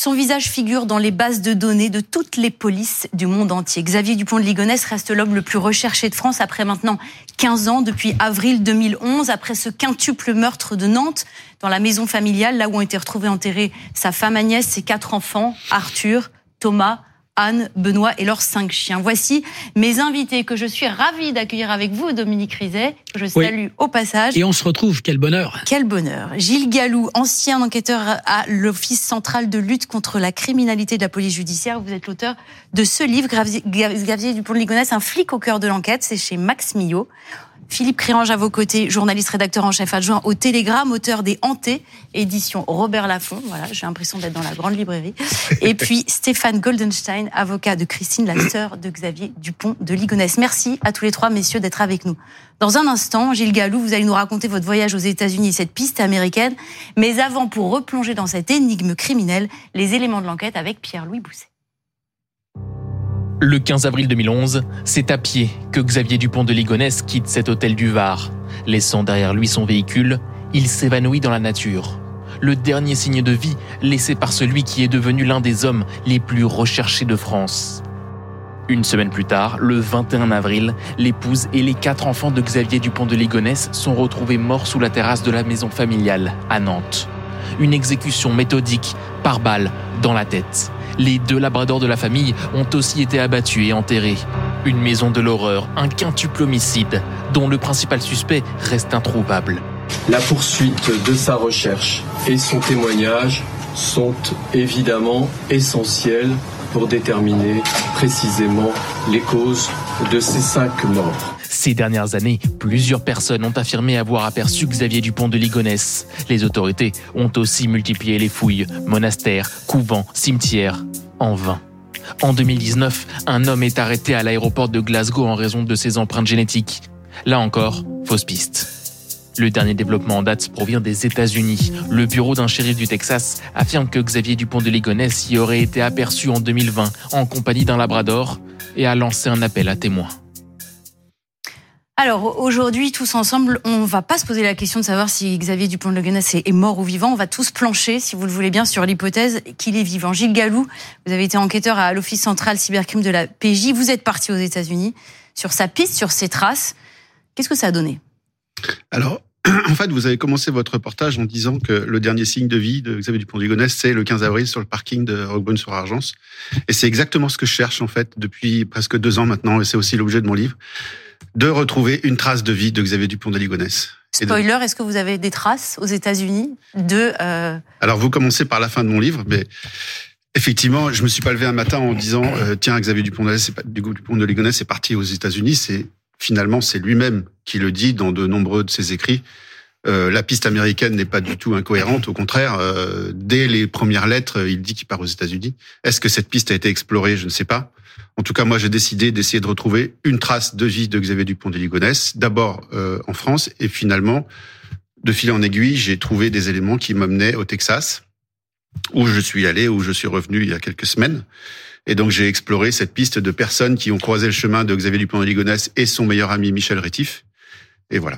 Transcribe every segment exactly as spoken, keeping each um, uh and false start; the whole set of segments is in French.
Son visage figure dans les bases de données de toutes les polices du monde entier. Xavier Dupont de Ligonnès reste l'homme le plus recherché de France après maintenant quinze ans, depuis avril deux mille onze, après ce quintuple meurtre de Nantes, dans la maison familiale, là où ont été retrouvés enterrés sa femme Agnès, ses quatre enfants, Arthur, Thomas, Anne, Benoît et leurs cinq chiens. Voici mes invités que je suis ravie d'accueillir avec vous, Dominique Rizet, que je salue oui. au passage. Et on se retrouve, quel bonheur. Quel bonheur. Gilles Gallou, ancien enquêteur à l'Office central de lutte contre la criminalité de la police judiciaire. Vous êtes l'auteur de ce livre, Xavier Dupont de Ligonnès, un flic au cœur de l'enquête. C'est chez Max Millot. Philippe Criange à vos côtés, journaliste rédacteur en chef adjoint au Télégramme, auteur des Hantés, édition Robert Laffont. Voilà, j'ai l'impression d'être dans la grande librairie. Et puis Stéphane Goldenstein, avocat de Christine, la sœur de Xavier Dupont de Ligonnès. Merci à tous les trois, messieurs, d'être avec nous. Dans un instant, Gilles Gallou, vous allez nous raconter votre voyage aux États-Unis, cette piste américaine. Mais avant, pour replonger dans cette énigme criminelle, les éléments de l'enquête avec Pierre-Louis Bousset. Le quinze avril deux mille onze, c'est à pied que Xavier Dupont de Ligonnès quitte cet hôtel du Var. Laissant derrière lui son véhicule, il s'évanouit dans la nature. Le dernier signe de vie laissé par celui qui est devenu l'un des hommes les plus recherchés de France. Une semaine plus tard, le vingt et un avril, l'épouse et les quatre enfants de Xavier Dupont de Ligonnès sont retrouvés morts sous la terrasse de la maison familiale à Nantes. Une exécution méthodique, par balle, dans la tête. Les deux labradors de la famille ont aussi été abattus et enterrés. Une maison de l'horreur, un quintuple homicide, dont le principal suspect reste introuvable. La poursuite de sa recherche et son témoignage sont évidemment essentiels pour déterminer précisément les causes de ces cinq morts. Ces dernières années, plusieurs personnes ont affirmé avoir aperçu Xavier Dupont de Ligonnès. Les autorités ont aussi multiplié les fouilles, monastères, couvents, cimetières, en vain. En deux mille dix-neuf, un homme est arrêté à l'aéroport de Glasgow en raison de ses empreintes génétiques. Là encore, fausse piste. Le dernier développement en date provient des États-Unis. Le bureau d'un shérif du Texas affirme que Xavier Dupont de Ligonnès y aurait été aperçu en deux mille vingt en compagnie d'un labrador et a lancé un appel à témoins. Alors aujourd'hui, tous ensemble, on ne va pas se poser la question de savoir si Xavier Dupont de Ligonnès est mort ou vivant. On va tous plancher, si vous le voulez bien, sur l'hypothèse qu'il est vivant. Gilles Gallou, vous avez été enquêteur à l'Office central cybercrime de la P J. Vous êtes parti aux États-Unis sur sa piste, sur ses traces. Qu'est-ce que ça a donné ? Alors, en fait, vous avez commencé votre reportage en disant que le dernier signe de vie de Xavier Dupont de Ligonnès, c'est le quinze avril sur le parking de Roquebrune-sur-Argence. Et c'est exactement ce que je cherche, en fait, depuis presque deux ans maintenant, et c'est aussi l'objet de mon livre, de retrouver une trace de vie de Xavier Dupont de Ligonnès. Spoiler, de... est-ce que vous avez des traces aux États-Unis de... Euh... Alors, vous commencez par la fin de mon livre, mais effectivement, je me suis pas levé un matin en disant euh, tiens, Xavier Dupont de Ligonnès est parti aux États-Unis. C'est finalement c'est lui-même qui le dit dans de nombreux de ses écrits. Euh, la piste américaine n'est pas du tout incohérente, au contraire. Euh, dès les premières lettres, il dit qu'il part aux États-Unis. Est-ce que cette piste a été explorée ? Je ne sais pas. En tout cas, moi, j'ai décidé d'essayer de retrouver une trace de vie de Xavier Dupont de Ligonnès, d'abord euh, en France, et finalement, de fil en aiguille, j'ai trouvé des éléments qui m'amenaient au Texas, où je suis allé, où je suis revenu il y a quelques semaines. Et donc, j'ai exploré cette piste de personnes qui ont croisé le chemin de Xavier Dupont de Ligonnès et son meilleur ami Michel Rétif. Et voilà.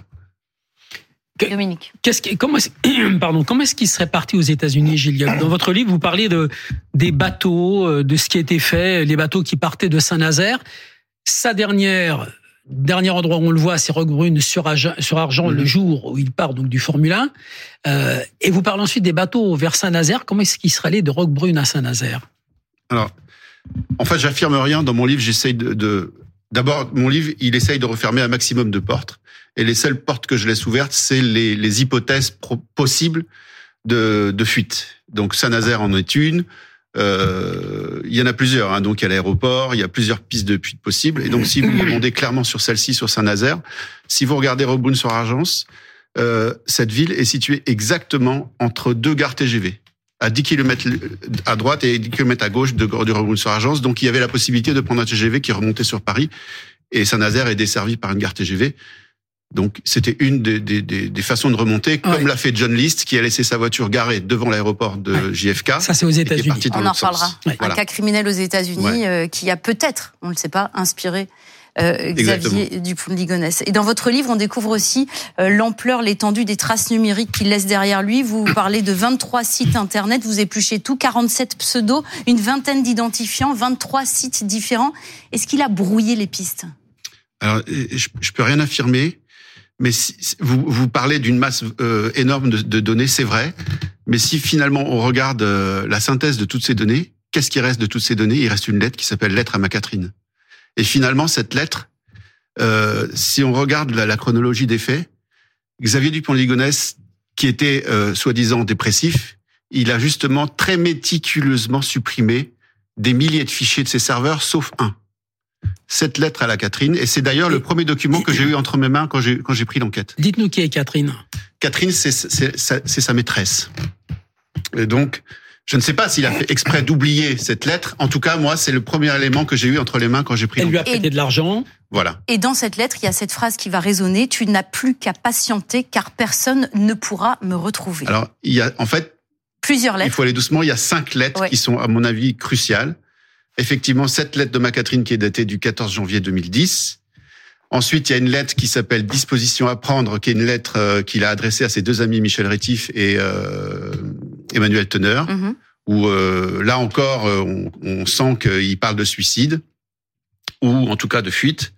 Dominique. Qu'est-ce qui, comment, est-ce, pardon, comment est-ce qu'il serait parti aux États-Unis, Gilles Gallou ? Dans votre livre, vous parlez de des bateaux, de ce qui a été fait, les bateaux qui partaient de Saint-Nazaire. Sa dernière, dernier endroit où on le voit, c'est Roquebrune sur Argent, sur Argent, mmh. le jour où il part donc du Formule un. Euh, et vous parlez ensuite des bateaux vers Saint-Nazaire. Comment est-ce qu'il serait allé de Roquebrune à Saint-Nazaire ? Alors, en fait, j'affirme rien dans mon livre. J'essaye de, de D'abord, mon livre, il essaye de refermer un maximum de portes. Et les seules portes que je laisse ouvertes, c'est les, les hypothèses pro- possibles de, de fuite. Donc, Saint-Nazaire en est une. Euh, il y en a plusieurs. Hein. Donc, il y a l'aéroport, il y a plusieurs pistes de fuite possibles. Et donc, si vous me demandez clairement sur celle-ci, sur Saint-Nazaire, si vous regardez Roquebrune-sur-Argence, euh, cette ville est située exactement entre deux gares T G V. À dix kilomètres à droite et dix kilomètres à gauche de, de Roquebrune-sur-Argence. Donc, il y avait la possibilité de prendre un T G V qui remontait sur Paris. Et Saint-Nazaire est desservi par une gare T G V. Donc, c'était une des, des, des, des façons de remonter, comme ouais. l'a fait John List, qui a laissé sa voiture garée devant l'aéroport de ouais. J F K. Ça, c'est aux États-Unis. On en reparlera. Ouais. Un cas criminel aux États-Unis ouais. euh, qui a peut-être, on ne le sait pas, inspiré euh, Xavier Exactement. Dupont de Ligonnès. Et dans votre livre, on découvre aussi euh, l'ampleur, l'étendue des traces numériques qu'il laisse derrière lui. Vous parlez de vingt-trois sites internet, vous épluchez tout, quarante-sept pseudos, une vingtaine d'identifiants, vingt-trois sites différents. Est-ce qu'il a brouillé les pistes ? Alors, je, je peux rien affirmer. Mais si, vous, vous parlez d'une masse euh, énorme de, de données, c'est vrai. Mais si finalement on regarde euh, la synthèse de toutes ces données, qu'est-ce qui reste de toutes ces données ? Il reste une lettre qui s'appelle « Lettre à ma Catherine ». Et finalement, cette lettre, euh, si on regarde la, la chronologie des faits, Xavier Dupont de Ligonnès, qui était euh, soi-disant dépressif, il a justement très méticuleusement supprimé des milliers de fichiers de ses serveurs, sauf un. Cette lettre à la Catherine, et c'est d'ailleurs le premier document que j'ai eu entre mes mains quand j'ai quand j'ai pris l'enquête. Dites-nous qui est Catherine. Catherine, c'est c'est c'est sa maîtresse. Et donc, je ne sais pas s'il a fait exprès d'oublier cette lettre. En tout cas, moi, c'est le premier élément que j'ai eu entre les mains quand j'ai pris l'enquête. Elle lui a prêté de l'argent. Voilà. Et dans cette lettre, il y a cette phrase qui va résonner : tu n'as plus qu'à patienter, car personne ne pourra me retrouver. Alors, il y a en fait plusieurs lettres. Il faut aller doucement. Il y a cinq lettres ouais. qui sont, à mon avis, cruciales. Effectivement, cette lettre de ma Catherine qui est datée du quatorze janvier deux mille dix. Ensuite, il y a une lettre qui s'appelle « Disposition à prendre », qui est une lettre euh, qu'il a adressée à ses deux amis Michel Rétif et euh, Emmanuel Teneur, mm-hmm. où euh, là encore, on, on sent qu'il parle de suicide, ou en tout cas de fuite.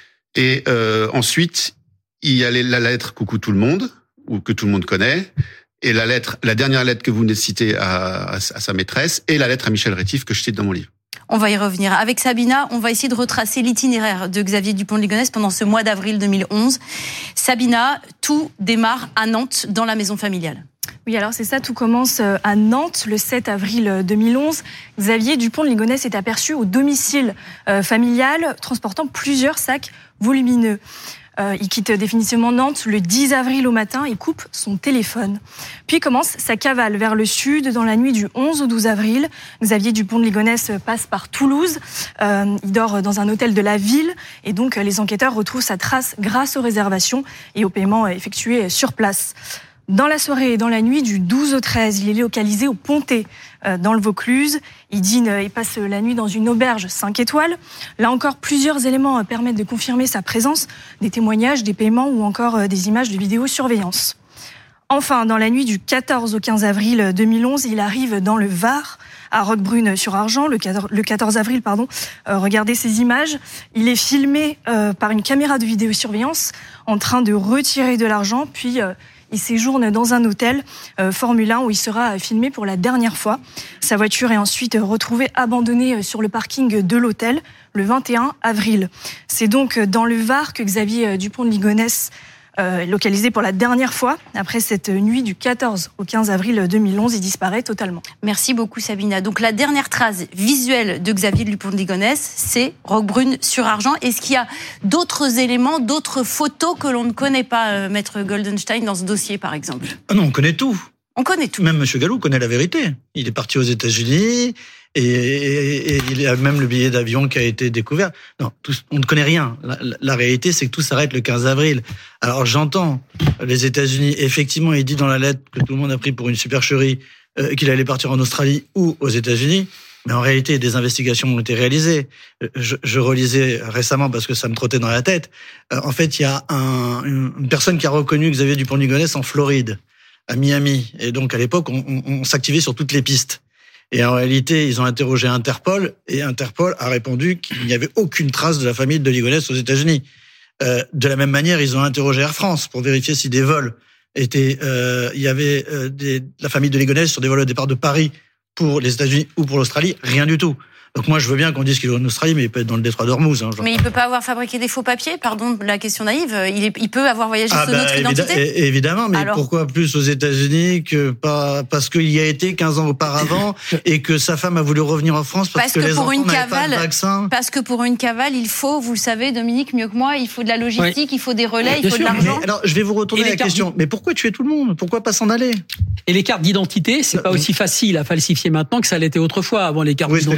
Et euh, ensuite, il y a la lettre « Coucou tout le monde », ou que tout le monde connaît, et la lettre, la dernière lettre que vous venez de citer à, à, à sa maîtresse, et la lettre à Michel Rétif que je cite dans mon livre. On va y revenir. Avec Sabina, on va essayer de retracer l'itinéraire de Xavier Dupont de Ligonnès pendant ce mois d'avril deux mille onze. Sabina, tout démarre à Nantes, dans la maison familiale. Oui, alors c'est ça, tout commence à Nantes le sept avril deux mille onze. Xavier Dupont de Ligonnès est aperçu au domicile euh, familial, transportant plusieurs sacs volumineux. Euh, il quitte définitivement Nantes le dix avril au matin et coupe son téléphone. Puis commence sa cavale vers le sud dans la nuit du onze au douze avril. Xavier Dupont de Ligonnès passe par Toulouse. Euh, il dort dans un hôtel de la ville et donc les enquêteurs retrouvent sa trace grâce aux réservations et aux paiements effectués sur place. Dans la soirée et dans la nuit du douze au treize, il est localisé au Pontet, euh, dans le Vaucluse. Il dîne et passe la nuit dans une auberge cinq étoiles. Là encore, plusieurs éléments permettent de confirmer sa présence, des témoignages, des paiements ou encore des images de vidéosurveillance. Enfin, dans la nuit du quatorze au quinze avril deux mille onze, il arrive dans le Var, à Roquebrune-sur-Argent, le quatorze avril, pardon. Euh, regardez ces images. Il est filmé euh, par une caméra de vidéosurveillance en train de retirer de l'argent, puis... Euh, Il séjourne dans un hôtel euh, Formule un où il sera filmé pour la dernière fois. Sa voiture est ensuite retrouvée abandonnée sur le parking de l'hôtel le vingt et un avril. C'est donc dans le Var que Xavier Dupont de Ligonnès euh, est localisé pour la dernière fois. Après cette nuit du quatorze au quinze avril deux mille onze, il disparaît totalement. Merci beaucoup Sabina. Donc la dernière trace visuelle de Xavier Dupont de Ligonnès, c'est Roquebrune-sur-Argent. Est-ce qu'il y a d'autres éléments, d'autres photos que l'on ne connaît pas, euh, Maître Goldenstein, dans ce dossier par exemple ? Ah non, on connaît tout. On connaît tout. Même M. Gallou connaît la vérité. Il est parti aux États-Unis et, et, et il y a même le billet d'avion qui a été découvert. Non, tout, on ne connaît rien. La, la, la réalité, c'est que tout s'arrête le quinze avril. Alors j'entends les États-Unis. Effectivement, il dit dans la lettre que tout le monde a pris pour une supercherie euh, qu'il allait partir en Australie ou aux États-Unis. Mais en réalité, des investigations ont été réalisées. Je, je relisais récemment parce que ça me trottait dans la tête. Euh, en fait, il y a un, une personne qui a reconnu Xavier Dupont de Ligonnès en Floride, à Miami. Et donc, à l'époque, on, on, on s'activait sur toutes les pistes. Et en réalité, ils ont interrogé Interpol, et Interpol a répondu qu'il n'y avait aucune trace de la famille de Ligonnès aux États-Unis. Euh, de la même manière, ils ont interrogé Air France pour vérifier si des vols étaient... Euh, il y avait euh, des, la famille de Ligonnès sur des vols au départ de Paris pour les États-Unis ou pour l'Australie, rien du tout. Donc moi, je veux bien qu'on dise qu'il est en Australie, mais il peut être dans le détroit d'Ormuz. Hein, mais il peut pas avoir fabriqué des faux papiers, pardon la question naïve. Il, est, il peut avoir voyagé ah sous bah, notre évidemment, identité. Évidemment, mais alors, pourquoi plus aux États-Unis que pas parce qu'il y a été quinze ans auparavant et que sa femme a voulu revenir en France parce, parce que, que les pour enfants une cavale, pas de vaccin. Parce que pour une cavale, il faut, vous le savez, Dominique, mieux que moi, il faut de la logistique, oui. il faut des relais, oui, il faut sûr, de l'argent. Mais alors, je vais vous retourner à la question. Mais pourquoi tuer tout le monde ? Pourquoi pas s'en aller ? Et les cartes d'identité, c'est pas aussi facile à falsifier maintenant que ça l'était autrefois. Avant, les cartes oui, d'identité, les anciennes.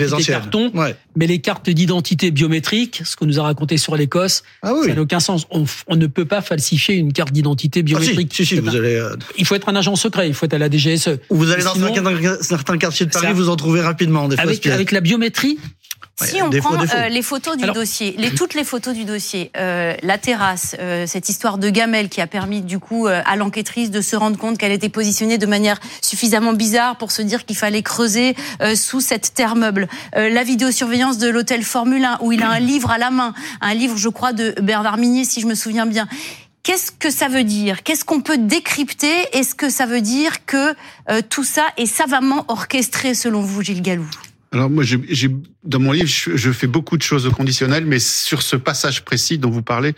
carton. Ouais. Mais les cartes d'identité biométriques, ce qu'on nous a raconté sur l'Écosse, Ah oui. ça n'a aucun sens. On, on ne peut pas falsifier une carte d'identité Ah, biométrique. si, si, si, vous allez, euh, Il faut être un agent secret, il faut être à la D G S E. ou vous allez dans Sinon, certains, certains quartiers de Paris, ça- vous en trouvez rapidement des fausses avec, pièces. avec la biométrie, Si Ouais, on défaut, prend défaut. euh, les photos du Alors- dossier, les, toutes les photos du dossier, euh, la terrasse, euh, cette histoire de gamelle qui a permis du coup euh, à l'enquêtrice de se rendre compte qu'elle était positionnée de manière suffisamment bizarre pour se dire qu'il fallait creuser euh, sous cette terre meuble, euh, la vidéosurveillance de l'hôtel Formule un où il a un livre à la main, un livre je crois de Bernard Minier si je me souviens bien. Qu'est-ce que ça veut dire? Qu'est-ce qu'on peut décrypter? Est-ce que ça veut dire que euh, tout ça est savamment orchestré selon vous, Gilles Gallou? Alors moi, j'ai, j'ai, dans mon livre, je, je fais beaucoup de choses au conditionnel, mais sur ce passage précis dont vous parlez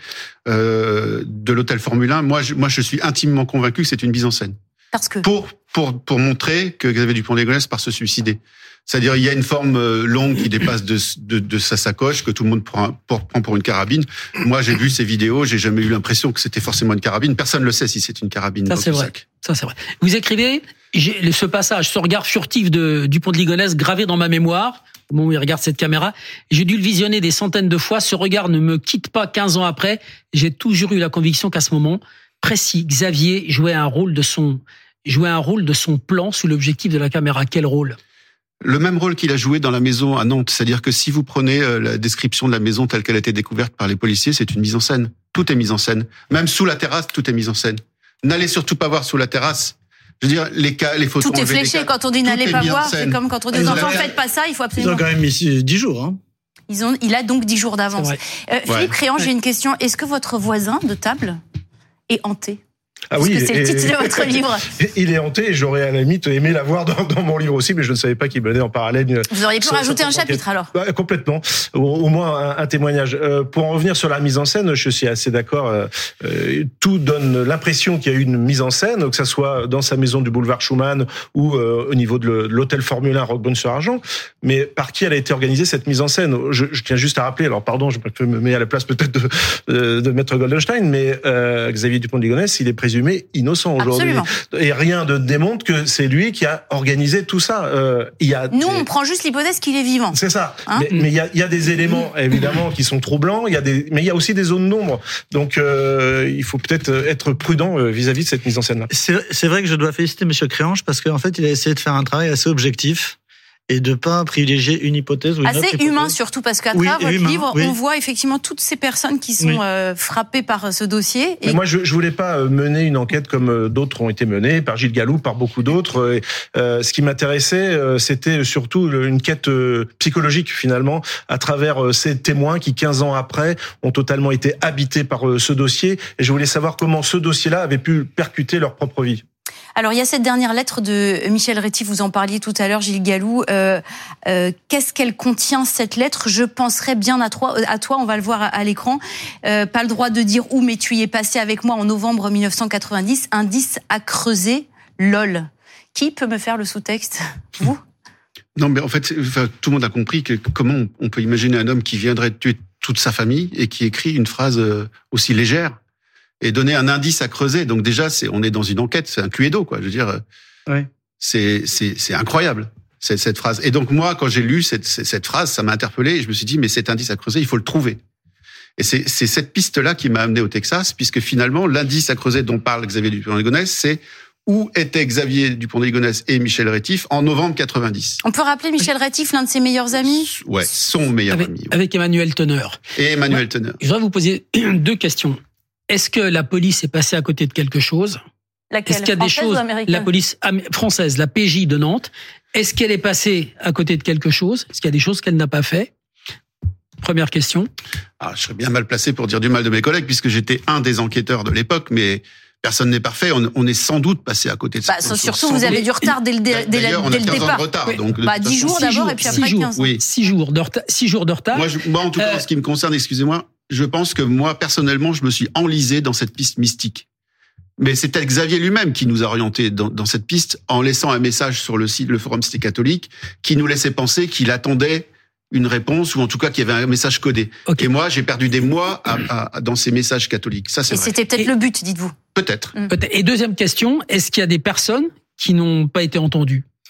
euh, de l'hôtel Formule un, moi, je, moi, je suis intimement convaincu que c'est une mise en scène Parce que pour pour pour montrer que Xavier Dupont de Ligonnès part se suicider. C'est-à-dire, il y a une forme euh, longue qui dépasse de, de, de sa sacoche, que tout le monde prend pour, prend pour une carabine. Moi, j'ai vu ces vidéos, j'ai jamais eu l'impression que c'était forcément une carabine. Personne ne le sait si c'est une carabine ça dans c'est ce vrai. sac. Ça c'est vrai. Vous écrivez j'ai ce passage, ce regard furtif de Dupont de Ligonnès gravé dans ma mémoire. Au moment où il regarde cette caméra, j'ai dû le visionner des centaines de fois. Ce regard ne me quitte pas quinze ans après. J'ai toujours eu la conviction qu'à ce moment précis, Xavier jouait un rôle de son jouait un rôle de son plan sous l'objectif de la caméra. Quel rôle? Le même rôle qu'il a joué dans la maison à Nantes. C'est-à-dire que si vous prenez la description de la maison telle qu'elle a été découverte par les policiers, c'est une mise en scène. Tout est mis en scène. Même sous la terrasse, tout est mis en scène. N'allez surtout pas voir sous la terrasse. Je veux dire, les cas, les photos. tout est enlevées des fléché. cas, Quand on dit tout n'allez est pas mis en voir, c'est scène. comme quand on dit Ils aux ont enfants quand même- faites pas ça, il faut Ils absolument. ont quand même mis dix jours. Hein. Ils ont, il a donc dix jours d'avance. C'est Euh, Ouais. Philippe Créant, Ouais. j'ai une question. Est-ce que votre voisin de table est hanté? Ah Parce oui, que c'est le et- titre de votre livre. Il est hanté et j'aurais à la limite aimé l'avoir dans, dans mon livre aussi, mais je ne savais pas qu'il menait en parallèle une... Vous auriez pu Ça- ça rajouter un prend chapitre alors. Ouais, complètement, au, au moins un, un témoignage. Euh, pour en revenir sur la mise en scène, je suis assez d'accord. Euh, euh, tout donne l'impression qu'il y a eu une mise en scène, que ça soit dans sa maison du boulevard Schumann ou euh, au niveau de le- de l'hôtel Formule un Roquebrune-sur-Argent. Mais par qui elle a été organisée cette mise en scène? je, je tiens juste à rappeler. Alors pardon, je me mets à la place peut-être de, de, de Maître Goldenstein, mais euh, Xavier Dupont de Ligonnès, il est présumé innocent aujourd'hui. Absolument. Et rien ne démontre que c'est lui qui a organisé tout ça. Euh, il y a Nous, des- on prend juste l'hypothèse qu'il est vivant. c'est ça. Hein mais mais il y a, il y a des éléments évidemment qui sont troublants. Il y a des, mais il y a aussi des zones d'ombre. Donc euh, il faut peut-être être prudent euh, vis-à-vis de cette mise en scène-là. C'est c'est vrai que je dois féliciter M. Créange parce qu'en fait, il a essayé de faire un travail assez objectif et de pas privilégier une hypothèse ou une autre Assez hypothèse. humain surtout, parce qu'à Oui, travers votre humain, livre, oui. on voit effectivement toutes ces personnes qui sont Oui. euh, frappées par ce dossier. Mais Et moi, je, je voulais pas euh, mener une enquête comme euh, d'autres ont été menées par Gilles Gallou, par beaucoup d'autres. Euh, euh, ce qui m'intéressait, euh, c'était surtout le- une quête euh, psychologique finalement, à travers euh, ces témoins qui, quinze ans après, ont totalement été habités par euh, ce dossier. Et je voulais savoir comment ce dossier-là avait pu percuter leur propre vie. alors, il y a cette dernière lettre de Michel Rétif, vous en parliez tout à l'heure, Gilles Gallou. Euh, euh, Qu'est-ce qu'elle contient, cette lettre? Je penserais bien à toi, à toi, on va le voir à, à l'écran. Euh, pas le droit de dire où, mais tu y es passé avec moi en novembre mille neuf cent quatre-vingt-dix. Indice à creuser, lol. Qui peut me faire le sous-texte? Vous? Non, mais en fait, enfin, tout le monde a compris que comment on- on peut imaginer un homme qui viendrait de tuer toute sa famille et qui écrit une phrase euh, aussi légère et donner un indice à creuser. Donc déjà, c'est, on est dans une enquête, c'est un Cluedo, quoi. Je veux dire, euh, Oui. c'est, c'est, c'est incroyable, cette, cette phrase. Et donc moi, quand j'ai lu cette, cette, cette phrase, ça m'a interpellé et je me suis dit, mais cet indice à creuser, il faut le trouver. Et c'est, c'est cette piste-là qui m'a amené au Texas, puisque finalement, l'indice à creuser dont parle Xavier Dupont de Ligonnès, c'est où étaient Xavier Dupont de Ligonnès et Michel Rétif en novembre quatre-vingt-dix. On peut rappeler Michel Rétif, l'un de ses meilleurs amis? Ouais, son meilleur avec, ami. ouais. avec Emmanuel Teneur. Et Emmanuel Teneur. Je voudrais vous poser deux questions. Est-ce que la police est passée à côté de quelque chose? Laquelle? Est-ce qu'il y a des Française choses, ou américaine? la police am- française, la P J de Nantes, est-ce qu'elle est passée à côté de quelque chose? Est-ce qu'il y a des choses qu'elle n'a pas fait? Première question. Ah, je serais bien mal placé pour dire du mal de mes collègues, puisque j'étais un des enquêteurs de l'époque, mais personne n'est parfait. On, on est sans doute passé à côté de Bah, certaines surtout, choses. vous Sans avez doute. du retard dès le, dé- dès la- D'ailleurs, on dès a le quinze ans départ. de retard. Oui. Donc, de Bah, toute dix façon, jours Six d'abord jours, et puis six après jours. quinze ans. Oui. Six jours de retard. Six jours de retard. Moi, je- moi, en tout cas, Euh, en ce qui me concerne, excusez-moi, je pense que moi, personnellement, je me suis enlisé dans cette piste mystique. Mais c'est peut-être Xavier lui-même qui nous a orientés dans, dans cette piste en laissant un message sur le site, le Forum Cité Catholique, qui nous laissait penser qu'il attendait une réponse ou en tout cas qu'il y avait un message codé. Ok. Et moi, j'ai perdu des mois à, à- à- dans ces messages catholiques. Ça, c'est Et vrai. c'était peut-être Et- le but, dites-vous. Peut-être. Peut-être. Et deuxième question, est-ce qu'il y a des personnes qui n'ont pas été entendues?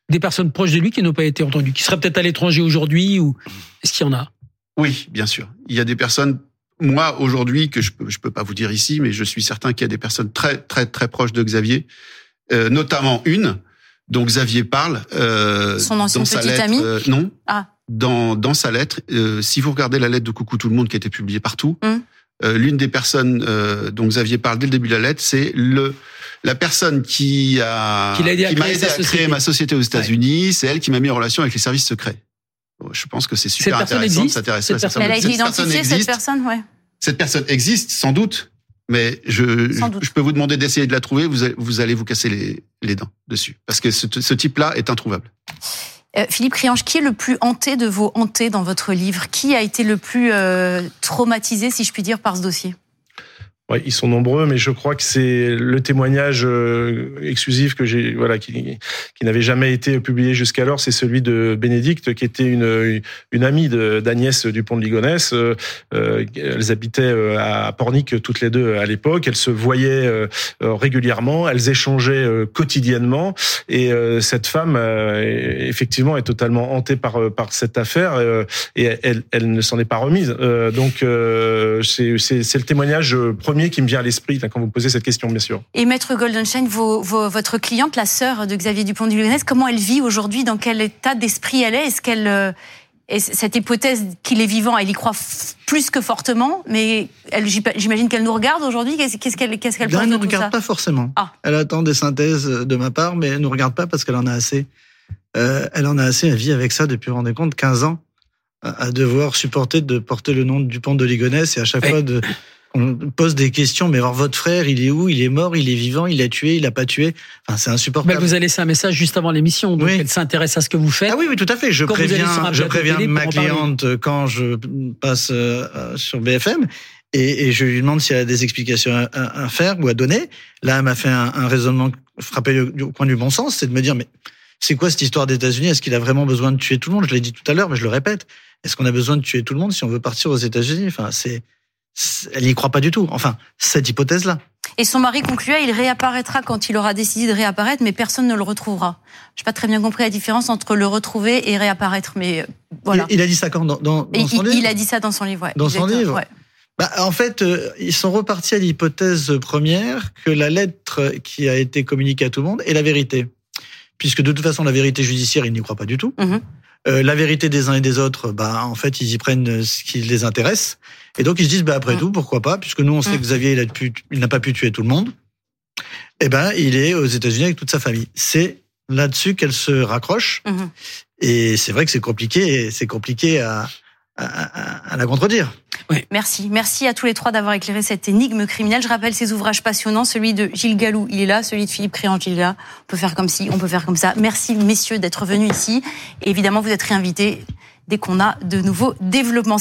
des personnes proches de lui qui n'ont pas été entendues, qui seraient peut-être à l'étranger aujourd'hui, ou est-ce qu'il y en a? Oui, bien sûr. Il y a des personnes, moi, aujourd'hui, que je peux, je peux pas vous dire ici, mais je suis certain qu'il y a des personnes très, très, très proches de Xavier, euh, notamment une, dont Xavier parle, euh, son ancien dans sa petit lettre, ami euh, non. Ah. Dans, dans sa lettre, euh, si vous regardez la lettre de Coucou tout le monde qui a été publiée partout, mm. euh, l'une des personnes euh, dont Xavier parle dès le début de la lettre, c'est le la personne qui a qui, aidé qui m'a aidé à société. créer ma société aux États-Unis. Ouais. C'est elle qui m'a mis en relation avec les services secrets. Bon, je pense que c'est super cette intéressant de s'intéresser à cette. Elle a été identifiée, cette personne, ouais. Cette personne existe sans doute, mais je sans je, doute. je peux vous demander d'essayer de la trouver. Vous allez, vous allez vous casser les les dents dessus, parce que ce, ce type-là est introuvable. Euh, Philippe Kriange, qui est le plus hanté de vos hantés dans votre livre? Qui a été le plus euh, traumatisé, si je puis dire, par ce dossier? Ouais, ils sont nombreux, mais je crois que c'est le témoignage euh, exclusif que j'ai, voilà, qui, qui n'avait jamais été publié jusqu'alors, c'est celui de Bénédicte, qui était une une amie de, d'Agnès Dupont de Ligonnès. Euh, elles habitaient à Pornic toutes les deux à l'époque. Elles se voyaient euh, régulièrement, elles échangeaient euh, quotidiennement, et euh, cette femme, euh, effectivement, est totalement hantée par par cette affaire, euh, et elle elle ne s'en est pas remise. Euh, donc euh, c'est c'est c'est le témoignage premier qui me vient à l'esprit quand vous me posez cette question, bien sûr. Et Maître Goldenstein, vos, vos, votre cliente, la sœur de Xavier Dupont de Ligonnès, comment elle vit aujourd'hui? Dans quel état d'esprit elle est? Est-ce qu'elle, euh, est cette hypothèse qu'il est vivant, elle y croit f- plus que fortement, mais elle, j'imagine qu'elle nous regarde aujourd'hui. Qu'est-ce, qu'est-ce qu'elle, qu'est-ce qu'elle pense elle de ne tout ça? Elle ne regarde pas forcément. Ah. Elle attend des synthèses de ma part, mais elle ne regarde pas parce qu'elle en a assez. Euh, elle en a assez. Elle vit avec ça depuis, vous vous rendez compte, quinze ans, à, à devoir supporter de porter le nom de Dupont de Ligonnès, et à chaque hey. fois de... On pose des questions, mais alors votre frère, il est où? Il est mort? Il est vivant? Il a tué? Il a pas tué? Enfin, c'est insupportable. Mais vous a laissé un message juste avant l'émission, donc oui. Elle s'intéresse à ce que vous faites. Ah oui, oui, tout à fait. Je quand préviens, je préviens ma cliente quand je passe euh, sur B F M, et, et je lui demande si elle a des explications à, à, à faire ou à donner. Là, elle m'a fait un, un raisonnement frappé au coin du bon sens, c'est de me dire, mais c'est quoi cette histoire des États-Unis? Est-ce qu'il a vraiment besoin de tuer tout le monde? Je l'ai dit tout à l'heure, mais je le répète. Est-ce qu'on a besoin de tuer tout le monde si on veut partir aux États-Unis? Enfin, c'est elle n'y croit pas du tout. Enfin, cette hypothèse-là. Et son mari concluait, il réapparaîtra quand il aura décidé de réapparaître, mais personne ne le retrouvera. Je n'ai pas très bien compris la différence entre le retrouver et réapparaître, mais voilà. Il, il a dit ça quand dans, dans, dans son il, livre il a dit ça dans son livre, ouais. Dans son livre ouais. Bah, en fait, euh, ils sont repartis à l'hypothèse première que la lettre qui a été communiquée à tout le monde est la vérité. Puisque de toute façon, la vérité judiciaire, ils n'y croient pas du tout. Mm-hmm. Euh, la vérité des uns et des autres, bah en fait, ils y prennent ce qui les intéresse. Et donc ils se disent, bah après mmh. tout, pourquoi pas, puisque nous on sait mmh. que Xavier il a pu, il n'a pas pu tuer tout le monde. Eh ben, il est aux États-Unis avec toute sa famille. C'est là-dessus qu'elle se raccroche. Mmh. Et c'est vrai que c'est compliqué, c'est compliqué à, à, à, à la contredire. Oui. Merci. Merci à tous les trois d'avoir éclairé cette énigme criminelle. Je rappelle ces ouvrages passionnants. Celui de Gilles Gallou, il est là. Celui de Philippe Kriange, il est là. On peut faire comme ci, on peut faire comme ça. Merci, messieurs, d'être venus ici. Et évidemment, vous êtes réinvités dès qu'on a de nouveaux développements.